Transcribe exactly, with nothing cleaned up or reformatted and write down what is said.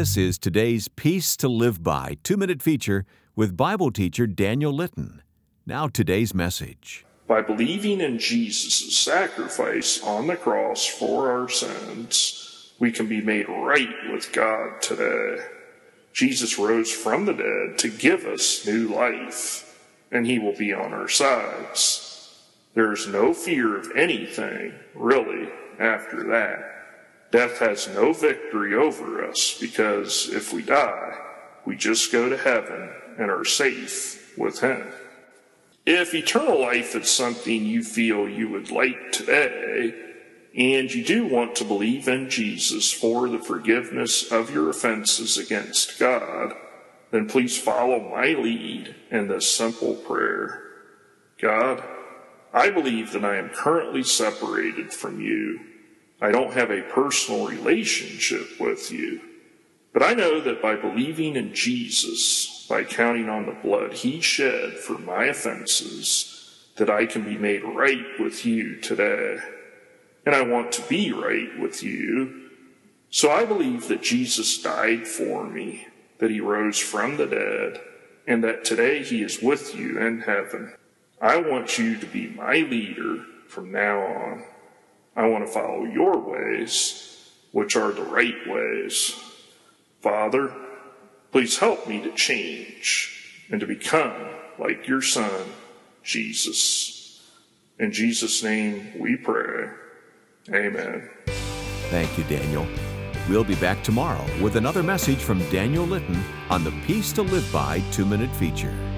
This is today's Peace to Live By two-minute feature with Bible teacher Daniel Litton. Now today's message. By believing in Jesus' sacrifice on the cross for our sins, we can be made right with God today. Jesus rose from the dead to give us new life, and he will be on our sides. There is no fear of anything, really, after that. Death has no victory over us, because if we die, we just go to heaven and are safe with him. If eternal life is something you feel you would like today, and you do want to believe in Jesus for the forgiveness of your offenses against God, then please follow my lead in this simple prayer. God, I believe that I am currently separated from you. I don't have a personal relationship with you, but I know that by believing in Jesus, by counting on the blood he shed for my offenses, that I can be made right with you today. And I want to be right with you. So I believe that Jesus died for me, that he rose from the dead, and that today he is with you in heaven. I want you to be my leader from now on. I want to follow your ways, which are the right ways. Father, please help me to change and to become like your Son, Jesus. In Jesus' name we pray. Amen. Thank you, Daniel. We'll be back tomorrow with another message from Daniel Litton on the Peace to Live By two-minute feature.